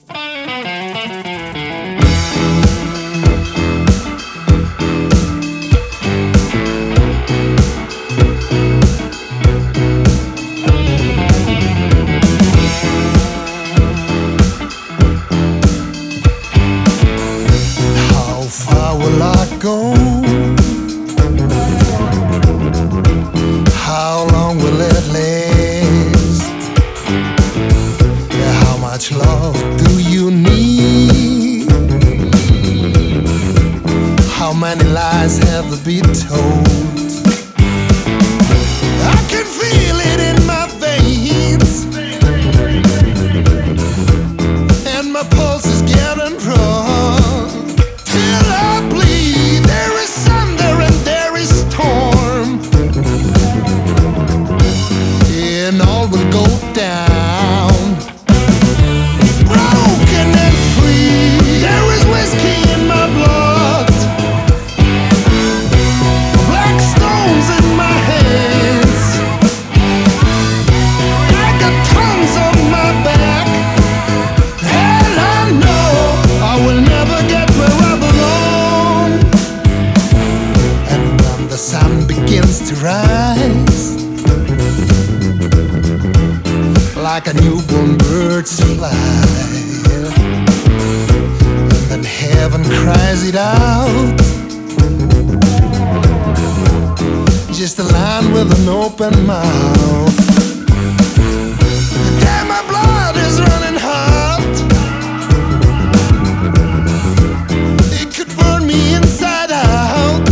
How far will I go? How long will it last? Yeah, how much love do you need? How many lies have to be told? I can feel it in my veins, and my pulse is getting raw. Till I bleed, there is thunder and there is storm, and all will go down. Broken and free, there is whiskey in my blood, black stones in my hands. I got tongues on my back, and I know I will never get where I belong. And when the sun begins to rise, like a newborn bird's fly, and then heaven cries it out, just a line with an open mouth. Damn, my blood is running hot. It could burn me inside out.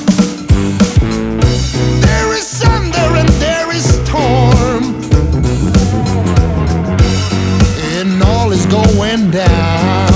There is thunder and there is storm, and all is going down.